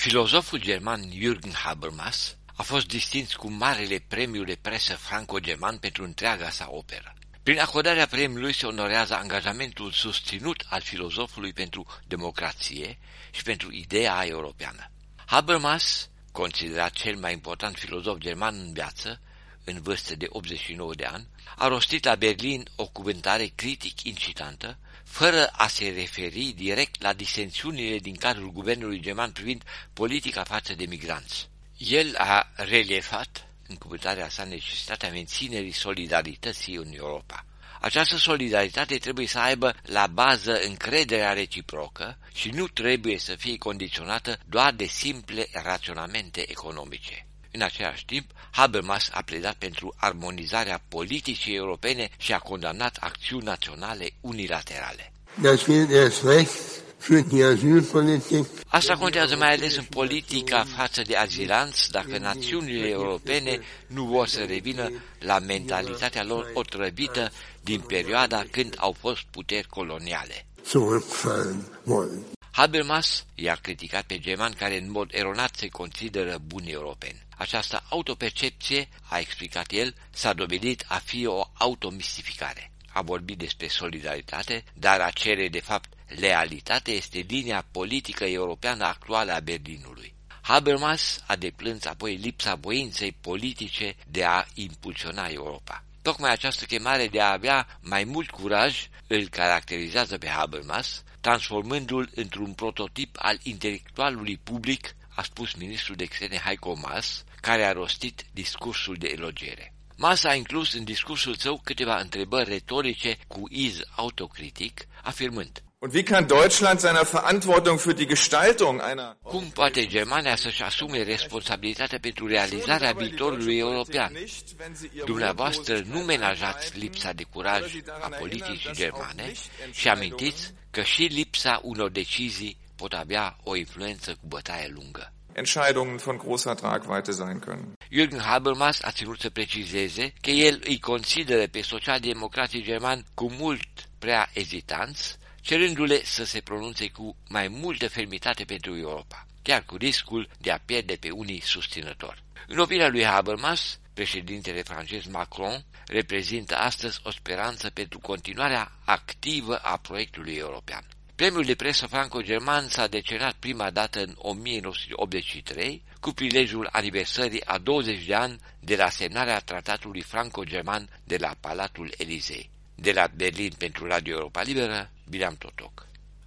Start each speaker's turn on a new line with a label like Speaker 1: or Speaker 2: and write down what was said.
Speaker 1: Filozoful german Jürgen Habermas a fost distins cu marele premiu de presă franco-german pentru întreaga sa operă. Prin acordarea premiului se onorează angajamentul susținut al filozofului pentru democrație și pentru ideea europeană. Habermas, considerat cel mai important filozof german în viață, în vârstă de 89 de ani, a rostit la Berlin o cuvântare critic incitantă, fără a se referi direct la disensiunile din cadrul guvernului german privind politica față de migranți. El a reliefat în cuvântarea sa necesitatea menținerii solidarității în Europa. Această solidaritate trebuie să aibă la bază încrederea reciprocă și nu trebuie să fie condiționată doar de simple raționamente economice. În același timp, Habermas a pledat pentru armonizarea politicii europene și a condamnat acțiuni naționale unilaterale. Asta contează mai ales în politica față de azilanți, dacă națiunile europene nu vor să revină la mentalitatea lor otrăvită din perioada când au fost puteri coloniale. Habermas i-a criticat pe germani care în mod eronat se consideră buni europeni. Această autopercepție, a explicat el, s-a dovedit a fi o automistificare. A vorbit despre solidaritate, dar a cere de fapt lealitate este linia politică europeană actuală a Berlinului. Habermas a deplâns apoi lipsa voinței politice de a impulsiona Europa. Tocmai această chemare de a avea mai mult curaj îl caracterizează pe Habermas, transformându-l într-un prototip al intelectualului public, a spus ministrul de externe Heiko Maas, care a rostit discursul de elogiere. Maas a inclus în discursul său câteva întrebări retorice cu iz autocritic, afirmând:
Speaker 2: Und wie kann Deutschland seiner Verantwortung für die Gestaltung einer...
Speaker 1: Cum poate Germania să-și asume responsabilitatea pentru realizarea viitorului european? Dumneavoastră nu menajați lipsa de curaj a politicii germane și amintiți că și lipsa unor decizii pot avea o influență cu bătaie lungă.
Speaker 2: Entscheidungen von großer Tragweite sein können.
Speaker 1: Jürgen Habermas a ținut să precizeze că el îi consideră pe socialdemocrații germani cu mult prea ezitanți, cerându-le să se pronunțe cu mai multă fermitate pentru Europa, chiar cu riscul de a pierde pe unii susținători. În opinia lui Habermas, președintele francez Macron reprezintă astăzi o speranță pentru continuarea activă a proiectului european. Premiul de presă franco-german s-a decernat prima dată în 1983, cu prilejul aniversării a 20 de ani de la semnarea tratatului franco-german de la Palatul Elizei. De la Berlin pentru Radio Europa Liberă, Bileam Totoc.